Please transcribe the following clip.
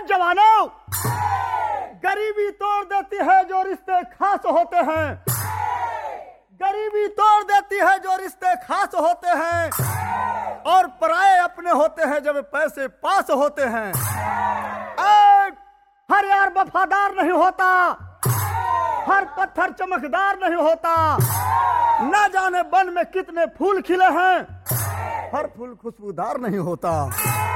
जवानों, गरीबी तोड़ देती है जो रिश्ते खास होते हैं, गरीबी तोड़ देती है जो रिश्ते खास होते हैं, और पराये अपने होते हैं जब पैसे पास होते हैं। हर यार वफादार नहीं होता, हर पत्थर चमकदार नहीं होता, ना जाने वन में कितने फूल खिले हैं, हर फूल खुशबूदार नहीं होता।